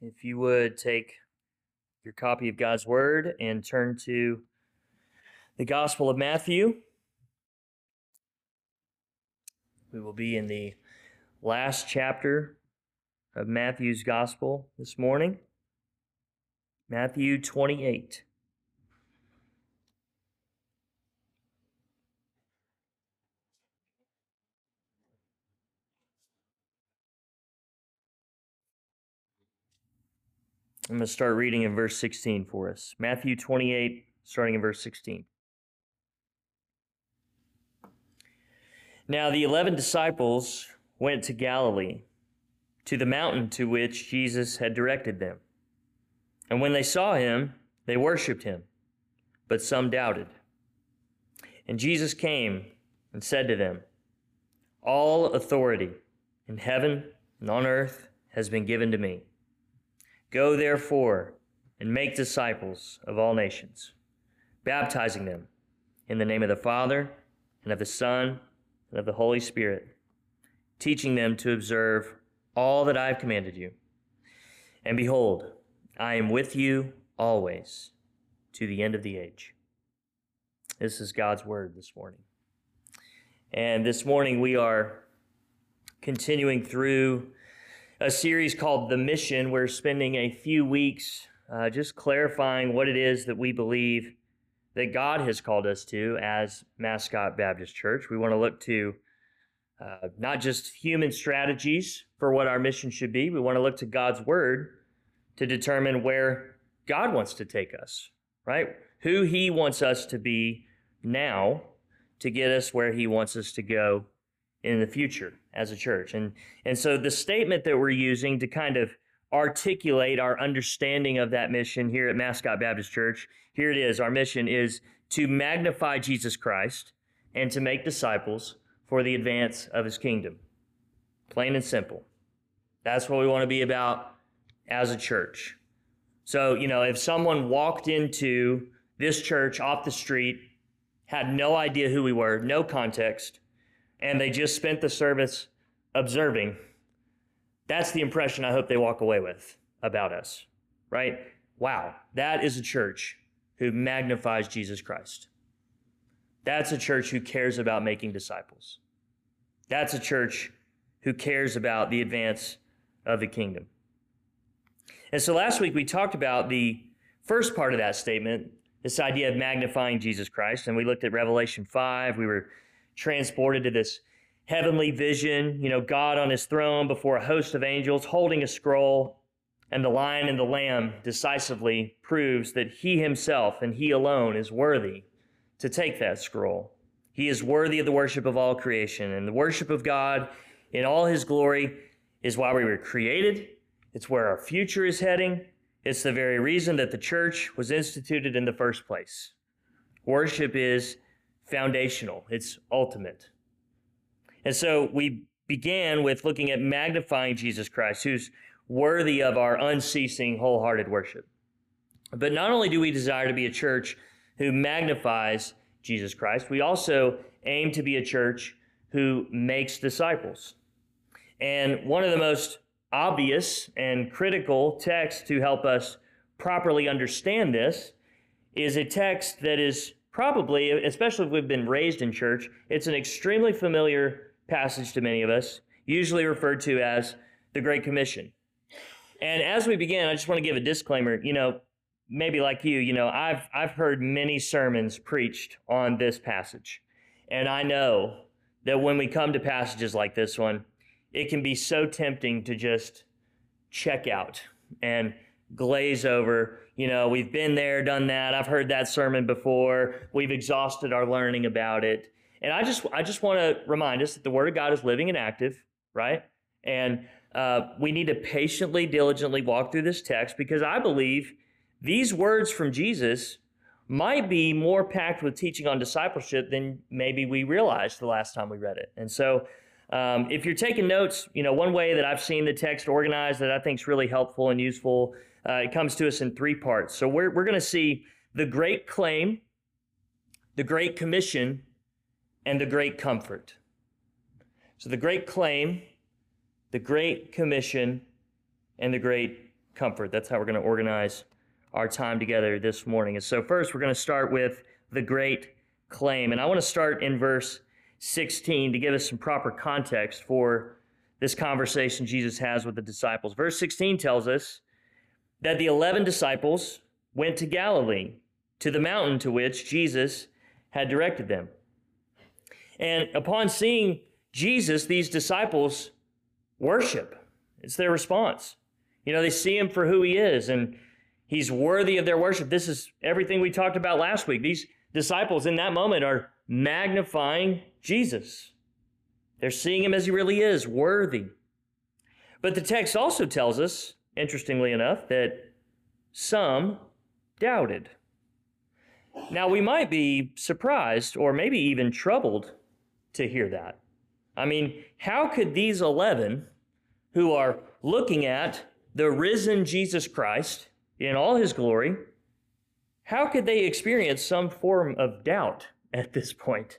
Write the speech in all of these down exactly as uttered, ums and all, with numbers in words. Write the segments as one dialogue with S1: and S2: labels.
S1: If you would take your copy of God's Word and turn to the Gospel of Matthew. We will be in the last chapter of Matthew's Gospel this morning, Matthew twenty-eight. I'm going to start reading in verse sixteen for us. Matthew twenty-eight, starting in verse sixteen. Now the eleven disciples went to Galilee, to the mountain to which Jesus had directed them. And when they saw him, they worshipped him, but some doubted. And Jesus came and said to them, "All authority in heaven and on earth has been given to me. Go therefore and make disciples of all nations, baptizing them in the name of the Father and of the Son and of the Holy Spirit, teaching them to observe all that I have commanded you. And behold, I am with you always to the end of the age." This is God's word this morning. And this morning we are continuing through a series called The Mission. We're spending a few weeks uh, just clarifying what it is that we believe that God has called us to as Mascot Baptist Church. We want to look to uh, not just human strategies for what our mission should be. We want to look to God's word to determine where God wants to take us, right? Who he wants us to be now to get us where he wants us to go in the future as a church. And, and so the statement that we're using to kind of articulate our understanding of that mission here at Mascot Baptist Church, here it is. Our mission is to magnify Jesus Christ and to make disciples for the advance of his kingdom. Plain and simple. That's what we want to be about as a church. So, you know, if someone walked into this church off the street, had no idea who we were, no context, and they just spent the service observing, that's the impression I hope they walk away with about us, right? Wow, that is a church who magnifies Jesus Christ. That's a church who cares about making disciples. That's a church who cares about the advance of the kingdom. And so last week we talked about the first part of that statement, this idea of magnifying Jesus Christ, and we looked at Revelation five. We were transported to this heavenly vision, you know, God on his throne before a host of angels holding a scroll, and the lion and the lamb decisively proves that he himself and he alone is worthy to take that scroll. He is worthy of the worship of all creation, and the worship of God in all his glory is why we were created. It's where our future is heading. It's the very reason that the church was instituted in the first place. Worship is foundational. It's ultimate. And so we began with looking at magnifying Jesus Christ, who's worthy of our unceasing, wholehearted worship. But not only do we desire to be a church who magnifies Jesus Christ, we also aim to be a church who makes disciples. And one of the most obvious and critical texts to help us properly understand this is a text that is probably, especially if we've been raised in church, it's an extremely familiar passage to many of us, usually referred to as the Great Commission. And as we begin, I just want to give a disclaimer. You know, maybe like you, you know, I've I've heard many sermons preached on this passage. And I know that when we come to passages like this one, it can be so tempting to just check out and glaze over. You know, we've been there, done that. I've heard that sermon before. We've exhausted our learning about it. And I just I just want to remind us that the Word of God is living and active, right? And uh, we need to patiently, diligently walk through this text, because I believe these words from Jesus might be more packed with teaching on discipleship than maybe we realized the last time we read it. And so um, if you're taking notes, you know, one way that I've seen the text organized that I think is really helpful and useful, uh, it comes to us in three parts. So we're we're going to see the great claim, the great commission, and the great comfort. So the great claim, the great commission, and the great comfort. That's how we're going to organize our time together this morning. And so first, we're going to start with the great claim. And I want to start in verse sixteen to give us some proper context for this conversation Jesus has with the disciples. Verse sixteen tells us that the eleven disciples went to Galilee, to the mountain to which Jesus had directed them. And upon seeing Jesus, these disciples worship. It's their response. You know, they see him for who he is, and he's worthy of their worship. This is everything we talked about last week. These disciples in that moment are magnifying Jesus. They're seeing him as he really is, worthy. But the text also tells us, interestingly enough, that some doubted. Now, we might be surprised or maybe even troubled to hear that. I mean, how could these eleven who are looking at the risen Jesus Christ in all his glory, how could they experience some form of doubt at this point?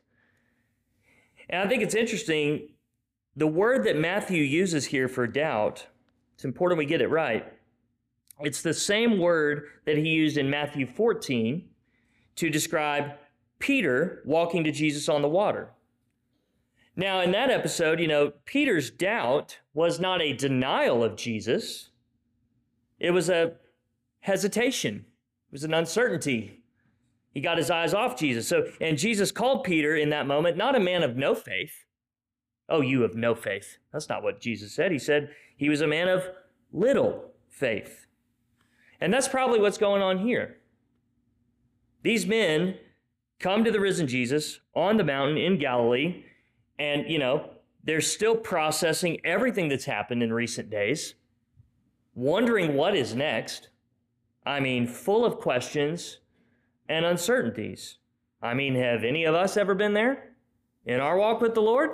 S1: And I think it's interesting, the word that Matthew uses here for doubt, it's important we get it right. It's the same word that he used in Matthew fourteen to describe Peter walking to Jesus on the water. Now, in that episode, you know, Peter's doubt was not a denial of Jesus. It was a hesitation. It was an uncertainty. He got his eyes off Jesus. So, and Jesus called Peter in that moment, not a man of no faith. Oh, you have no faith. That's not what Jesus said. He said he was a man of little faith. And that's probably what's going on here. These men come to the risen Jesus on the mountain in Galilee, and, you know, they're still processing everything that's happened in recent days, wondering what is next. I mean, full of questions and uncertainties. I mean, have any of us ever been there in our walk with the Lord?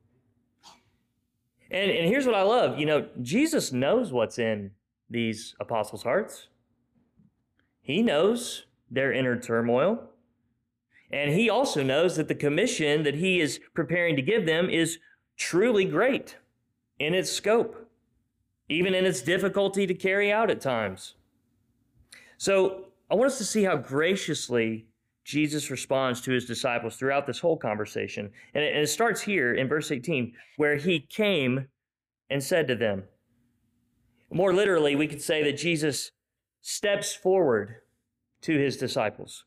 S1: And, and here's what I love. You know, Jesus knows what's in these apostles' hearts. He knows their inner turmoil. And he also knows that the commission that he is preparing to give them is truly great in its scope, even in its difficulty to carry out at times. So I want us to see how graciously Jesus responds to his disciples throughout this whole conversation. And it, and it starts here in verse eighteen, where he came and said to them. More literally, we could say that Jesus steps forward to his disciples.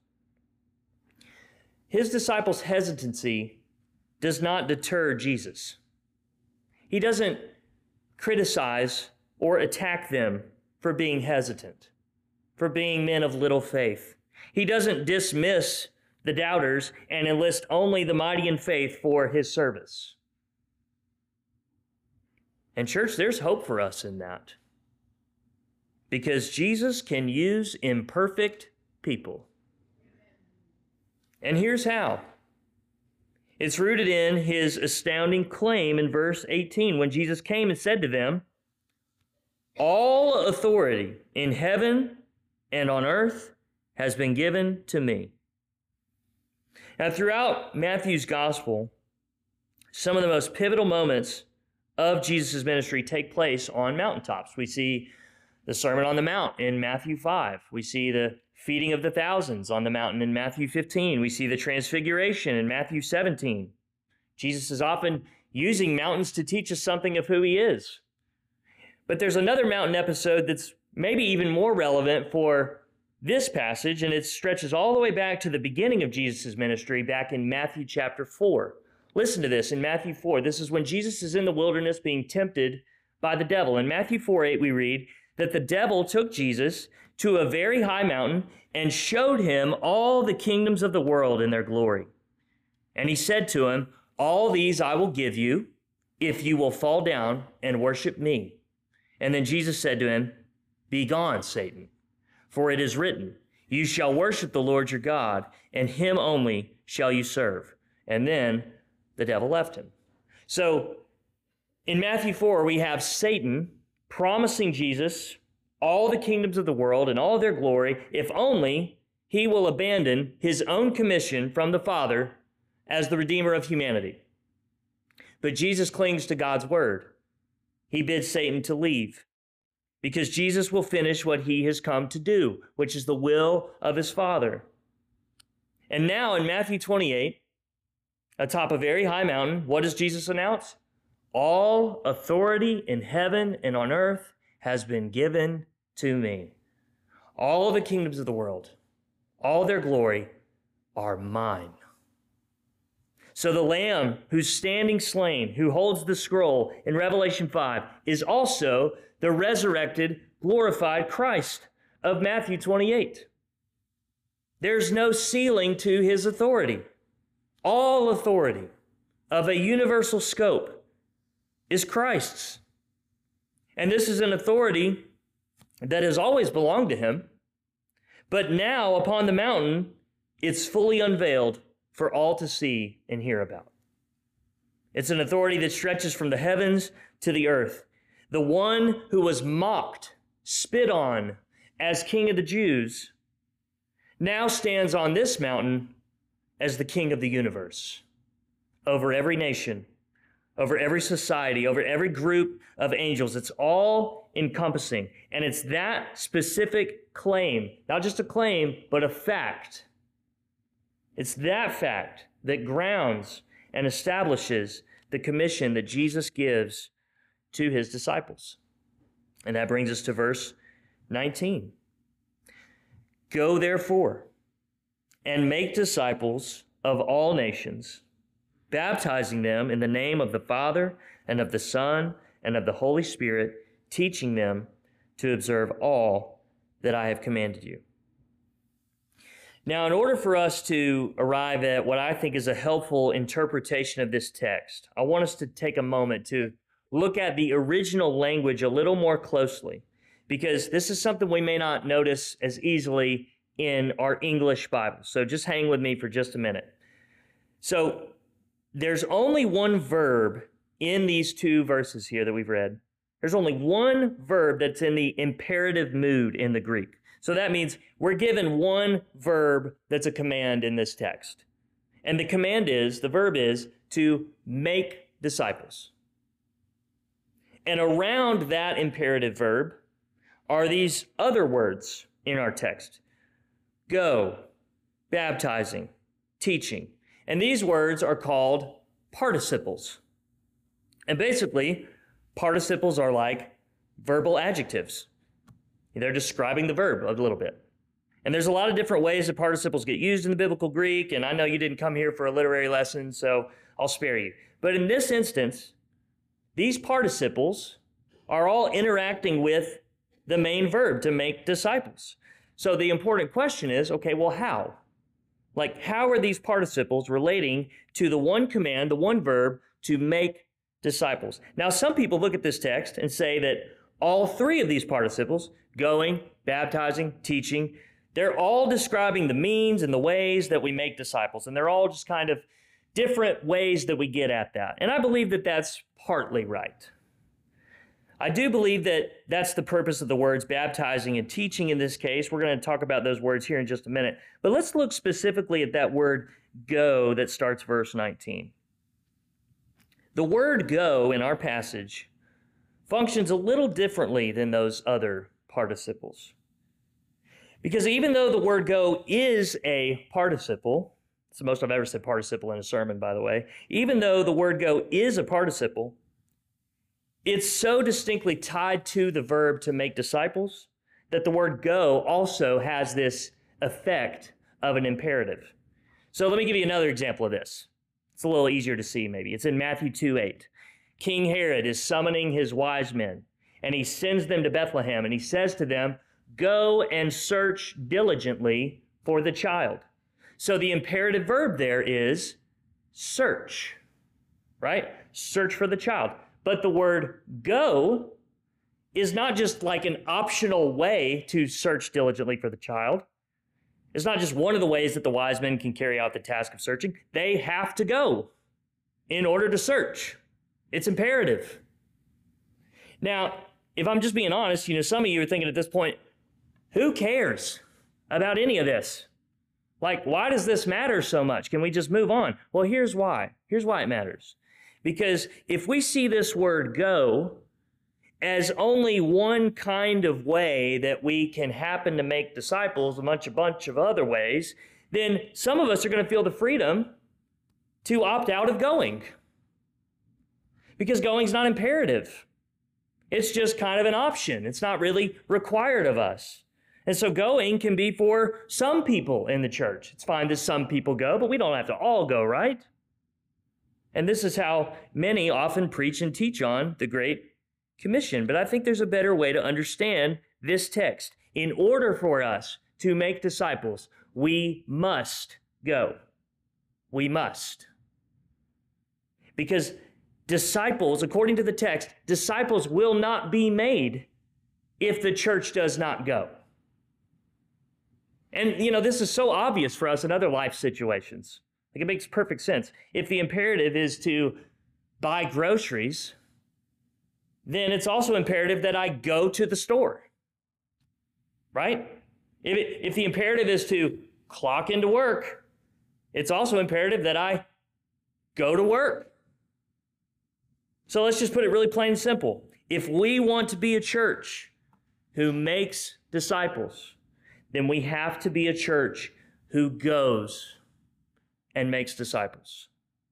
S1: His disciples' hesitancy does not deter Jesus. He doesn't criticize or attack them for being hesitant, for being men of little faith. He doesn't dismiss the doubters and enlist only the mighty in faith for his service. And church, there's hope for us in that, because Jesus can use imperfect people. And here's how. It's rooted in his astounding claim in verse eighteen, when Jesus came and said to them, "All authority in heaven and on earth has been given to me." Now, throughout Matthew's gospel, some of the most pivotal moments of Jesus' ministry take place on mountaintops. We see the Sermon on the Mount in Matthew five. We see the feeding of the thousands on the mountain in Matthew fifteen. We see the transfiguration in Matthew seventeen. Jesus is often using mountains to teach us something of who he is. But there's another mountain episode that's maybe even more relevant for this passage, and it stretches all the way back to the beginning of Jesus' ministry, back in Matthew chapter four. Listen to this in Matthew four. This is when Jesus is in the wilderness being tempted by the devil. In Matthew four eight, we read that the devil took Jesus to a very high mountain and showed him all the kingdoms of the world in their glory. And he said to him, "All these I will give you if you will fall down and worship me." And then Jesus said to him, "Begone, Satan, for it is written, you shall worship the Lord your God, and him only shall you serve." And then the devil left him. So in Matthew four, we have Satan promising Jesus all the kingdoms of the world and all their glory, if only he will abandon his own commission from the Father as the Redeemer of humanity. But Jesus clings to God's word. He bids Satan to leave. because Jesus will finish what he has come to do, which is the will of his Father. And now in Matthew twenty-eight, atop a very high mountain, what does Jesus announce? All authority in heaven and on earth has been given to me. All the kingdoms of the world, all their glory are mine. So the Lamb who's standing slain, who holds the scroll in Revelation five, is also the resurrected, glorified Christ of Matthew twenty-eight. There's no ceiling to his authority. All authority of a universal scope is Christ's. And this is an authority that has always belonged to him, but now upon the mountain, it's fully unveiled for all to see and hear about. It's an authority that stretches from the heavens to the earth. The one who was mocked, spit on as King of the Jews, now stands on this mountain as the King of the universe, over every nation, over every society, over every group of angels. It's all encompassing. And it's that specific claim, not just a claim, but a fact. It's that fact that grounds and establishes the commission that Jesus gives to his disciples. And that brings us to verse nineteen. Go therefore and make disciples of all nations, baptizing them in the name of the Father and of the Son and of the Holy Spirit, teaching them to observe all that I have commanded you. Now, in order for us to arrive at what I think is a helpful interpretation of this text, I want us to take a moment to look at the original language a little more closely, because this is something we may not notice as easily in our English Bible. So just hang with me for just a minute. So there's only one verb in these two verses here that we've read. There's only one verb that's in the imperative mood in the Greek. So that means we're given one verb that's a command in this text. And the command is, the verb is, to make disciples. And around that imperative verb are these other words in our text. Go, baptizing, teaching. And these words are called participles. And basically, participles are like verbal adjectives. They're describing the verb a little bit. And there's a lot of different ways that participles get used in the biblical Greek, and I know you didn't come here for a literary lesson, so I'll spare you. But in this instance, these participles are all interacting with the main verb, to make disciples. So the important question is, okay, well, how? Like, how are these participles relating to the one command, the one verb, to make disciples? Now, some people look at this text and say that all three of these participles, going, baptizing, teaching, they're all describing the means and the ways that we make disciples. And they're all just kind of different ways that we get at that. And I believe that that's partly right. I do believe that that's the purpose of the words baptizing and teaching in this case. We're going to talk about those words here in just a minute. But let's look specifically at that word go that starts verse nineteen. The word go in our passage functions a little differently than those other participles. Because even though the word go is a participle, it's the most I've ever said participle in a sermon, by the way, even though the word go is a participle, it's so distinctly tied to the verb to make disciples that the word go also has this effect of an imperative. So let me give you another example of this. It's a little easier to see maybe. It's in Matthew two eight. King Herod is summoning his wise men, and he sends them to Bethlehem, and he says to them, go and search diligently for the child. So the imperative verb there is search, right? Search for the child. But the word go is not just like an optional way to search diligently for the child. It's not just one of the ways that the wise men can carry out the task of searching. They have to go in order to search. It's imperative. Now, if I'm just being honest, you know, some of you are thinking at this point, who cares about any of this? Like, why does this matter so much? Can we just move on? Well, here's why. Here's why it matters. Because if we see this word go as only one kind of way that we can happen to make disciples, a bunch, a bunch of other ways, then some of us are going to feel the freedom to opt out of going. Because going's not imperative. It's just kind of an option. It's not really required of us. And so going can be for some people in the church. It's fine that some people go, but we don't have to all go, right? And this is how many often preach and teach on the Great Commission. But I think there's a better way to understand this text. In order for us to make disciples, we must go. We must. Because disciples, according to the text, disciples will not be made if the church does not go. And, you know, this is so obvious for us in other life situations. Like, it makes perfect sense. If the imperative is to buy groceries, then it's also imperative that I go to the store, right? If, it, if the imperative is to clock into work, it's also imperative that I go to work. So let's just put it really plain and simple. If we want to be a church who makes disciples, then we have to be a church who goes and makes disciples.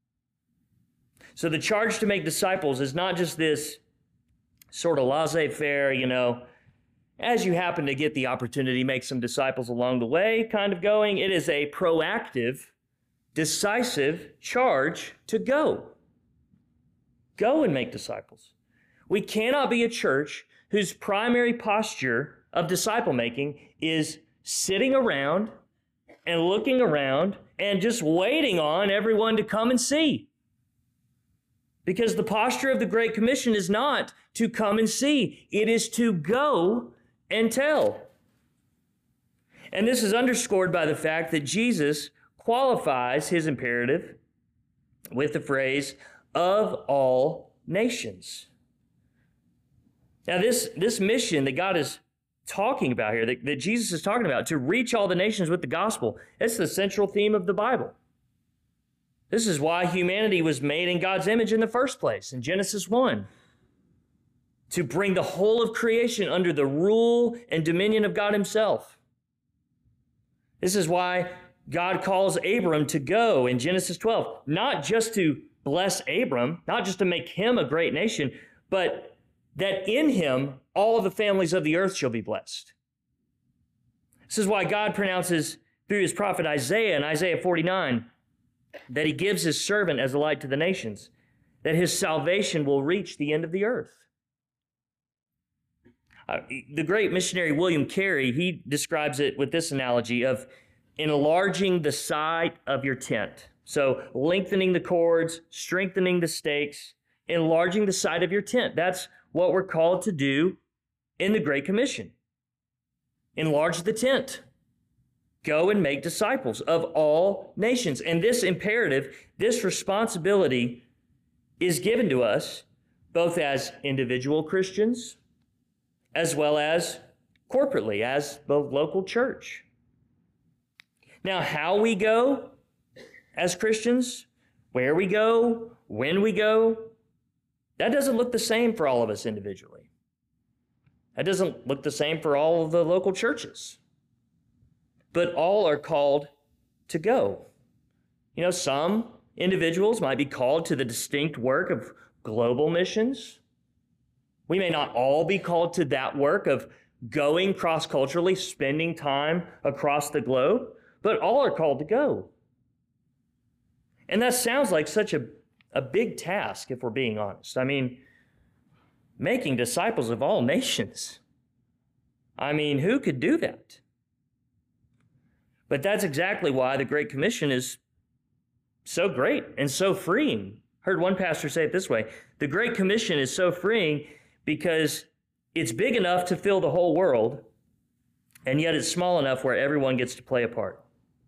S1: So the charge to make disciples is not just this sort of laissez-faire, you know, as you happen to get the opportunity, make some disciples along the way kind of going. It is a proactive, decisive charge to go. Go and make disciples. We cannot be a church whose primary posture of disciple making is sitting around and looking around and just waiting on everyone to come and see. Because the posture of the Great Commission is not to come and see. It is to go and tell. And this is underscored by the fact that Jesus qualifies his imperative with the phrase, of all nations. Now, this, this mission that God is talking about here, that, that Jesus is talking about, to reach all the nations with the gospel, it's the central theme of the Bible. This is why humanity was made in God's image in the first place, in Genesis one. To bring the whole of creation under the rule and dominion of God himself. This is why God calls Abram to go in Genesis twelve, not just to bless Abram, not just to make him a great nation, but that in him all the families of the earth shall be blessed. This is why God pronounces through his prophet Isaiah in Isaiah forty-nine, that he gives his servant as a light to the nations, that his salvation will reach the end of the earth. Uh, the great missionary William Carey, he describes it with this analogy of enlarging the side of your tent. So lengthening the cords, strengthening the stakes, enlarging the side of your tent. That's what we're called to do in the Great Commission. Enlarge the tent. Go and make disciples of all nations. And this imperative, this responsibility is given to us both as individual Christians as well as corporately, as the local church. Now, how we go as Christians, where we go, when we go, that doesn't look the same for all of us individually. That doesn't look the same for all of the local churches. But all are called to go. You know, some individuals might be called to the distinct work of global missions. We may not all be called to that work of going cross-culturally, spending time across the globe, but all are called to go. And that sounds like such a, a big task, if we're being honest. I mean, making disciples of all nations. I mean, who could do that? But that's exactly why the Great Commission is so great and so freeing. Heard one pastor say it this way: the Great Commission is so freeing because it's big enough to fill the whole world, and yet it's small enough where everyone gets to play a part.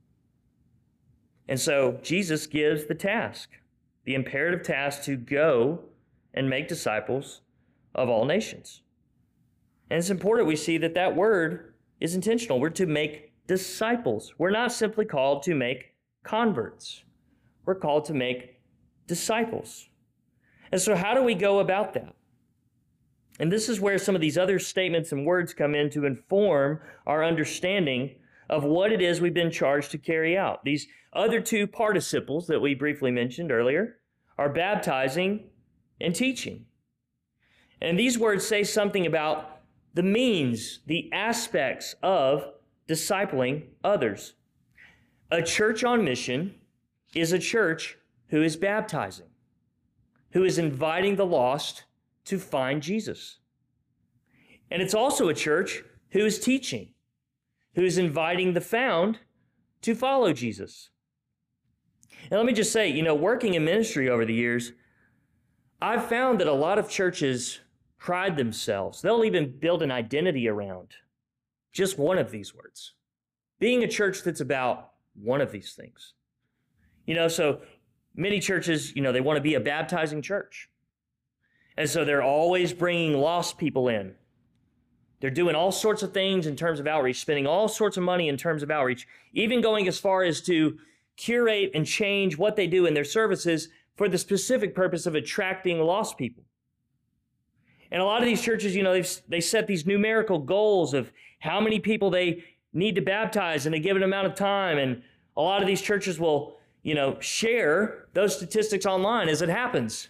S1: And so Jesus gives the task, the imperative task to go and make disciples of all nations. And it's important we see that that word is intentional. We're to make disciples. We're not simply called to make converts. We're called to make disciples. And so how do we go about that? And this is where some of these other statements and words come in to inform our understanding of what it is we've been charged to carry out. These other two participles that we briefly mentioned earlier are baptizing and teaching. And these words say something about the means, the aspects of discipling others. A church on mission is a church who is baptizing, who is inviting the lost to find Jesus. And it's also a church who is teaching, who is inviting the found to follow Jesus. And let me just say, you know, working in ministry over the years, I've found that a lot of churches pride themselves. They'll even build an identity around just one of these words, being a church that's about one of these things. You know, so many churches, you know, they want to be a baptizing church. And so they're always bringing lost people in. They're doing all sorts of things in terms of outreach, spending all sorts of money in terms of outreach, even going as far as to curate and change what they do in their services for the specific purpose of attracting lost people. And a lot of these churches, you know, they've, they set these numerical goals of how many people they need to baptize in a given amount of time. And a lot of these churches will, you know, share those statistics online as it happens.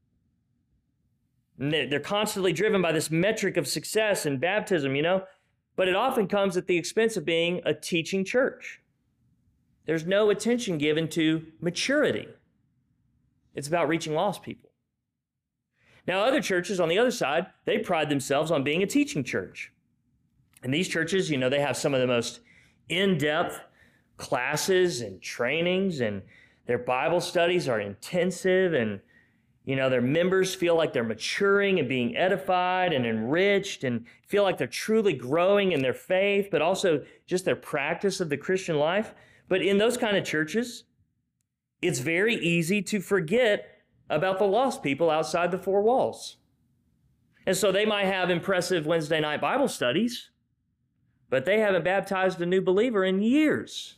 S1: And they're constantly driven by this metric of success in baptism, you know, but it often comes at the expense of being a teaching church. There's no attention given to maturity. It's about reaching lost people. Now, other churches on the other side, they pride themselves on being a teaching church. And these churches, you know, they have some of the most in-depth classes and trainings, and their Bible studies are intensive, and, you know, their members feel like they're maturing and being edified and enriched and feel like they're truly growing in their faith, but also just their practice of the Christian life. But in those kind of churches, it's very easy to forget about the lost people outside the four walls. And so they might have impressive Wednesday night Bible studies, but they haven't baptized a new believer in years.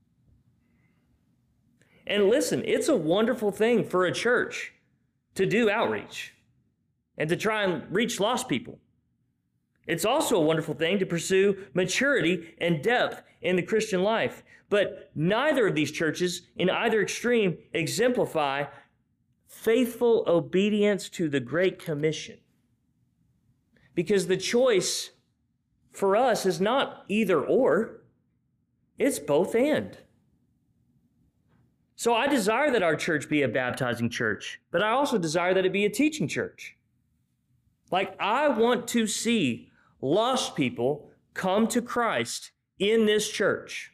S1: And listen, it's a wonderful thing for a church to do outreach and to try and reach lost people. It's also a wonderful thing to pursue maturity and depth in the Christian life. But neither of these churches in either extreme exemplify faithful obedience to the Great Commission. Because the choice for us is not either or, it's both and. So I desire that our church be a baptizing church, but I also desire that it be a teaching church. Like, I want to see lost people come to Christ in this church.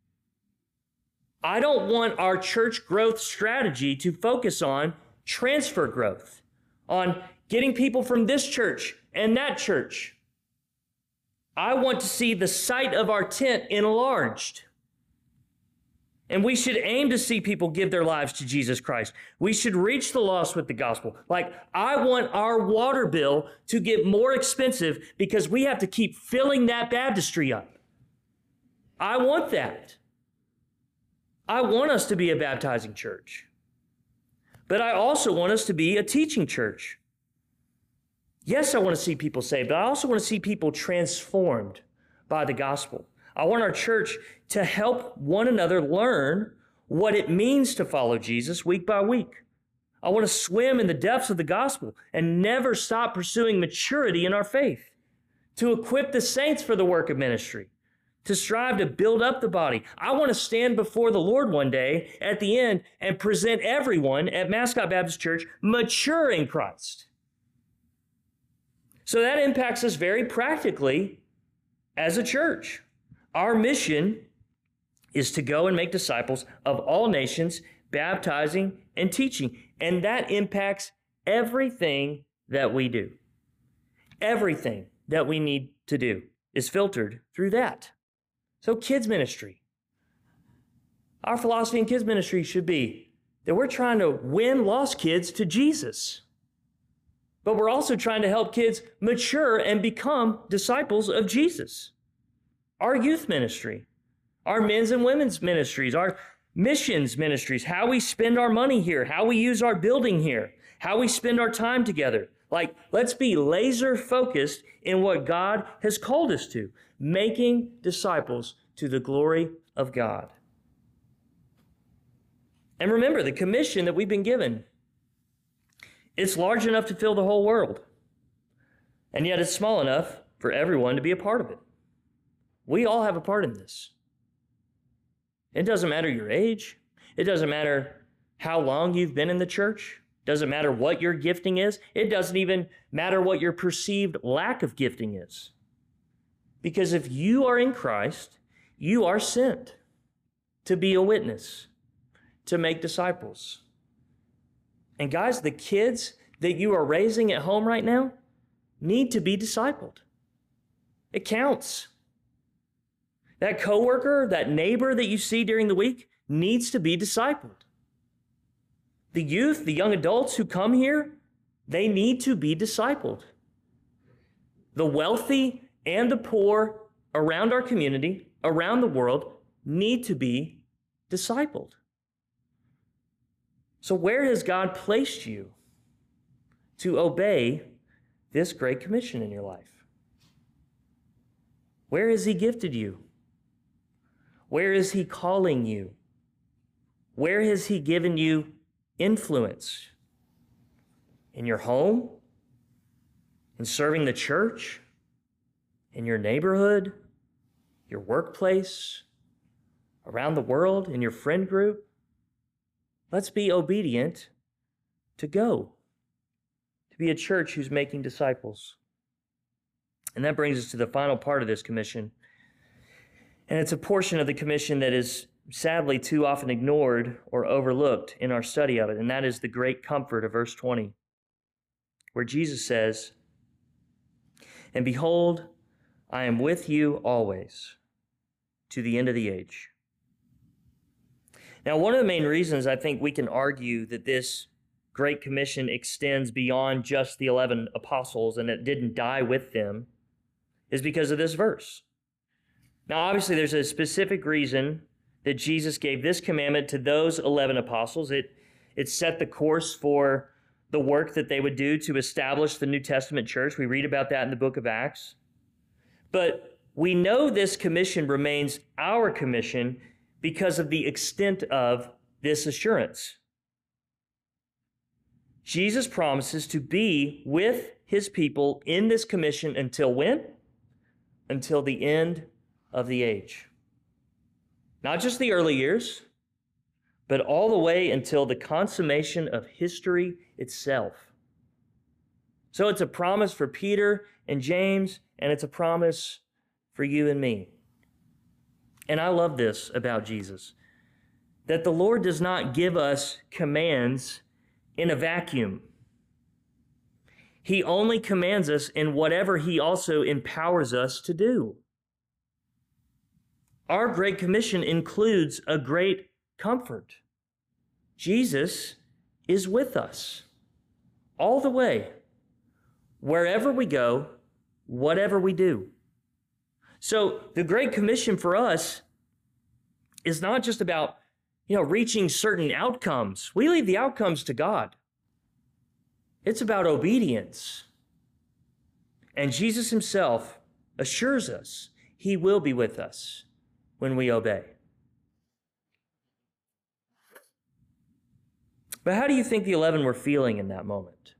S1: I don't want our church growth strategy to focus on transfer growth, on getting people from this church and that church. I want to see the site of our tent enlarged. And we should aim to see people give their lives to Jesus Christ. We should reach the lost with the gospel. Like, I want our water bill to get more expensive because we have to keep filling that baptistry up. I want that. I want us to be a baptizing church. But I also want us to be a teaching church. Yes, I want to see people saved, but I also want to see people transformed by the gospel. I want our church to help one another learn what it means to follow Jesus week by week. I want to swim in the depths of the gospel and never stop pursuing maturity in our faith, to equip the saints for the work of ministry, to strive to build up the body. I want to stand before the Lord one day at the end and present everyone at Mascot Baptist Church mature in Christ. So that impacts us very practically as a church. Our mission is to go and make disciples of all nations, baptizing and teaching. And that impacts everything that we do. Everything that we need to do is filtered through that. So kids ministry. Our philosophy in kids ministry should be that we're trying to win lost kids to Jesus. But we're also trying to help kids mature and become disciples of Jesus. Our youth ministry, our men's and women's ministries, our missions ministries, how we spend our money here, how we use our building here, how we spend our time together. Like, let's be laser focused in what God has called us to, making disciples to the glory of God. And remember, the commission that we've been given, it's large enough to fill the whole world. And yet it's small enough for everyone to be a part of it. We all have a part in this. It doesn't matter your age. It doesn't matter how long you've been in the church. It doesn't matter what your gifting is. It doesn't even matter what your perceived lack of gifting is. Because if you are in Christ, you are sent to be a witness, to make disciples. And guys, the kids that you are raising at home right now need to be discipled. It counts. That coworker, that neighbor that you see during the week needs to be discipled. The youth, the young adults who come here, they need to be discipled. The wealthy and the poor around our community, around the world, need to be discipled. So where has God placed you to obey this great commission in your life? Where has He gifted you? Where is He calling you? Where has He given you influence? In your home? In serving the church? In your neighborhood? Your workplace? Around the world? In your friend group? Let's be obedient to go, to be a church who's making disciples. And that brings us to the final part of this commission. And it's a portion of the commission that is sadly too often ignored or overlooked in our study of it, and that is the great comfort of verse twenty, where Jesus says, "And behold, I am with you always, to the end of the age." Now, one of the main reasons I think we can argue that this Great Commission extends beyond just the eleven apostles and it didn't die with them is because of this verse. Now, obviously, there's a specific reason that Jesus gave this commandment to those eleven apostles. It, it set the course for the work that they would do to establish the New Testament church. We read about that in the book of Acts. But we know this commission remains our commission because of the extent of this assurance. Jesus promises to be with His people in this commission until when? Until the end of the age. Not just the early years, but all the way until the consummation of history itself. So it's a promise for Peter and James, and it's a promise for you and me. And I love this about Jesus, that the Lord does not give us commands in a vacuum. He only commands us in whatever He also empowers us to do. Our Great Commission includes a great comfort. Jesus is with us all the way, wherever we go, whatever we do. So the Great Commission for us is not just about, you know, reaching certain outcomes. We leave the outcomes to God. It's about obedience. And Jesus Himself assures us He will be with us when we obey. But how do you think the eleven were feeling in that moment?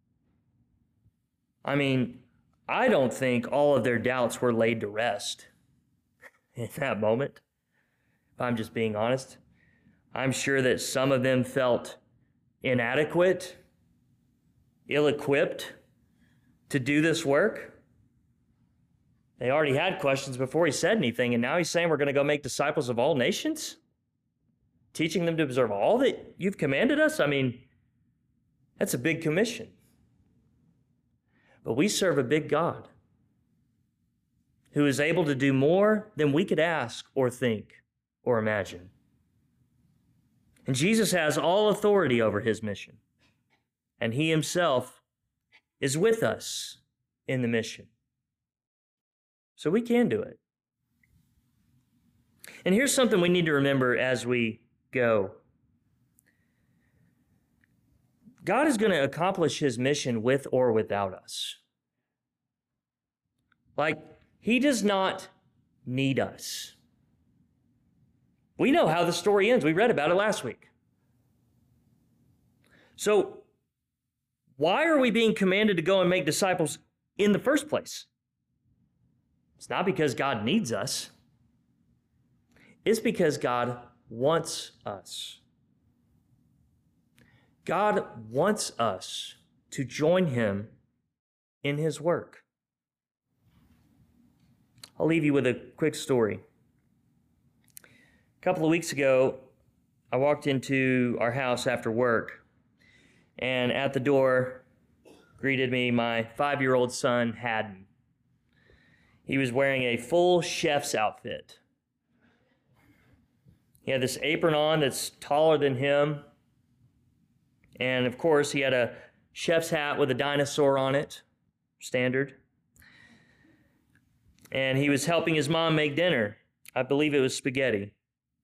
S1: I mean, I don't think all of their doubts were laid to rest in that moment. If I'm just being honest, I'm sure that some of them felt inadequate, ill-equipped to do this work. They already had questions before He said anything, and now He's saying we're going to go make disciples of all nations, teaching them to observe all that you've commanded us. I mean, that's a big commission. But we serve a big God who is able to do more than we could ask or think or imagine. And Jesus has all authority over His mission. And He Himself is with us in the mission. So we can do it. And here's something we need to remember as we go. God is going to accomplish his mission with or without us. Like, he does not need us. We know how the story ends. We read about it last week. So, why are we being commanded to go and make disciples in the first place? It's not because God needs us. It's because God wants us. God wants us to join him in his work. I'll leave you with a quick story. A couple of weeks ago, I walked into our house after work, and at the door greeted me my five-year-old son, Haddon. He was wearing a full chef's outfit. He had this apron on that's taller than him. And of course, he had a chef's hat with a dinosaur on it, standard. And he was helping his mom make dinner. I believe it was spaghetti.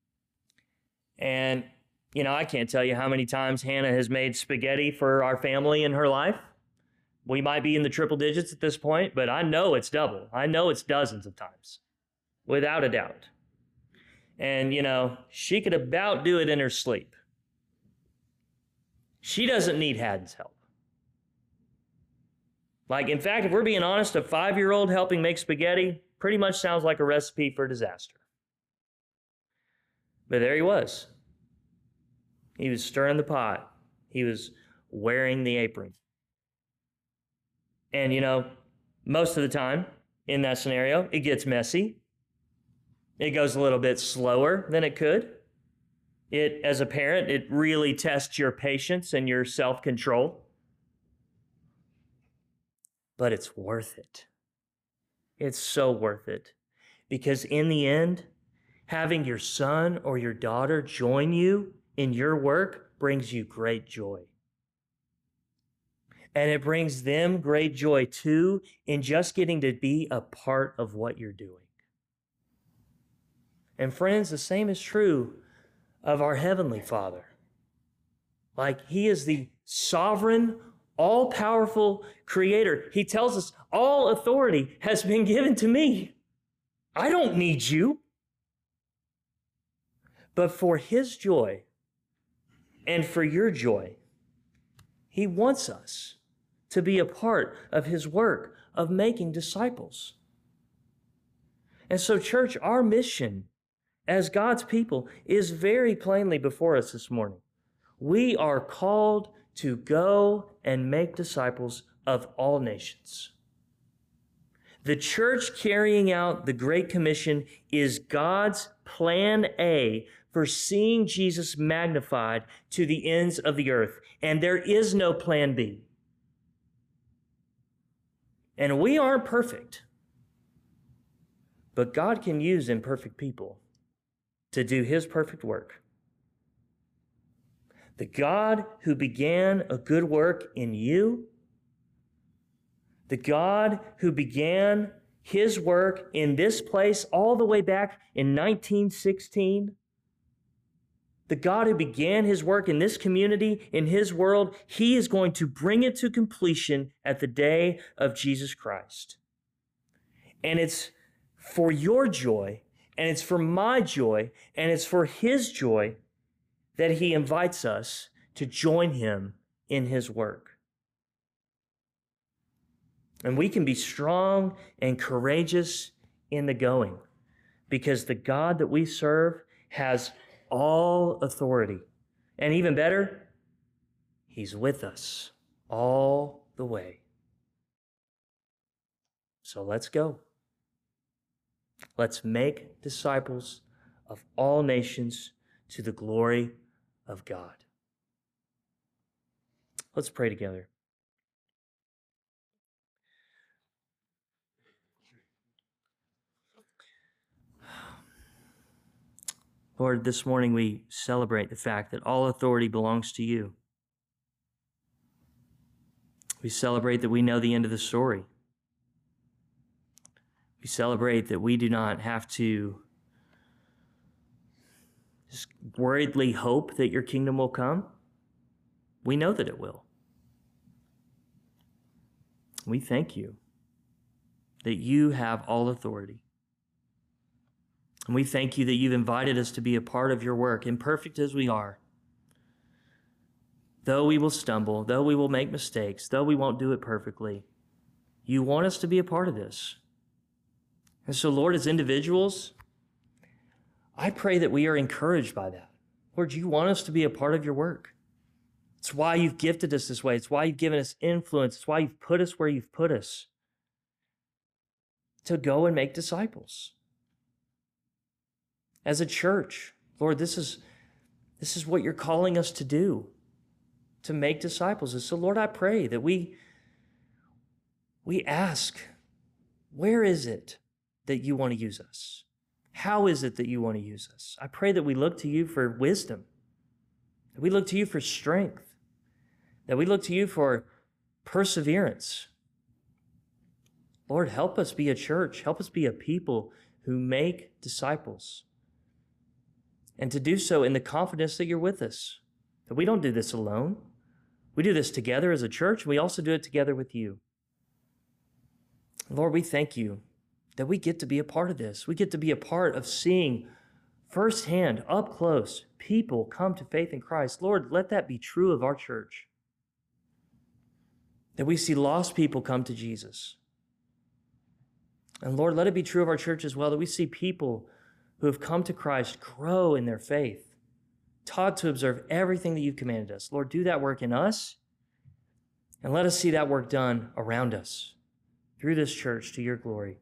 S1: And, you know, I can't tell you how many times Hannah has made spaghetti for our family in her life. We might be in the triple digits at this point, but I know it's double. I know it's dozens of times, without a doubt. And, you know, she could about do it in her sleep. She doesn't need Haddon's help. Like, in fact, if we're being honest, a five-year-old helping make spaghetti pretty much sounds like a recipe for disaster. But there he was. He was stirring the pot. He was wearing the apron. And, you know, most of the time in that scenario, it gets messy. It goes a little bit slower than it could. It, as a parent, it really tests your patience and your self-control. But it's worth it. It's so worth it. Because in the end, having your son or your daughter join you in your work brings you great joy. And it brings them great joy too in just getting to be a part of what you're doing. And friends, the same is true of our Heavenly Father. Like, he is the sovereign, all-powerful creator. He tells us, all authority has been given to me. I don't need you. But for his joy and for your joy, he wants us to be a part of his work of making disciples. And so, church, our mission as God's people is very plainly before us this morning. We are called to go and make disciples of all nations. The church carrying out the Great Commission is God's plan A for seeing Jesus magnified to the ends of the earth. And there is no plan B. And we aren't perfect, but God can use imperfect people to do his perfect work. The God who began a good work in you, the God who began his work in this place all the way back in nineteen sixteen, the God who began his work in this community, in his world, he is going to bring it to completion at the day of Jesus Christ. And it's for your joy, and it's for my joy, and it's for his joy that he invites us to join him in his work. And we can be strong and courageous in the going because the God that we serve has all authority. And even better, he's with us all the way. So let's go. Let's make disciples of all nations to the glory of God. Let's pray together. Lord, this morning we celebrate the fact that all authority belongs to you. We celebrate that we know the end of the story. We celebrate that we do not have to just worriedly hope that your kingdom will come. We know that it will. We thank you that you have all authority. And we thank you that you've invited us to be a part of your work, imperfect as we are. Though we will stumble, though we will make mistakes, though we won't do it perfectly, you want us to be a part of this. And so, Lord, as individuals, I pray that we are encouraged by that. Lord, you want us to be a part of your work. It's why you've gifted us this way. It's why you've given us influence. It's why you've put us where you've put us, to go and make disciples. As a church, Lord, this is, this is what you're calling us to do, to make disciples. And so, Lord, I pray that we, we ask, where is it that you want to use us? How is it that you want to use us? I pray that we look to you for wisdom, that we look to you for strength, that we look to you for perseverance. Lord, help us be a church. Help us be a people who make disciples. And to do so in the confidence that you're with us, that we don't do this alone. We do this together as a church. We also do it together with you. Lord, we thank you that we get to be a part of this. We get to be a part of seeing firsthand, up close, people come to faith in Christ. Lord, let that be true of our church. That we see lost people come to Jesus. And Lord, let it be true of our church as well, that we see people who have come to Christ grow in their faith, taught to observe everything that you've commanded us. Lord, do that work in us, and let us see that work done around us through this church to your glory.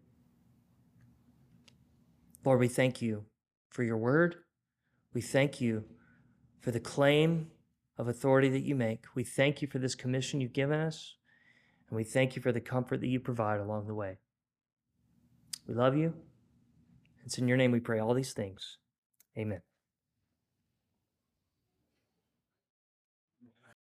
S1: Lord, we thank you for your word. We thank you for the claim of authority that you make. We thank you for this commission you've given us, and we thank you for the comfort that you provide along the way. We love you. It's in your name we pray all these things. Amen.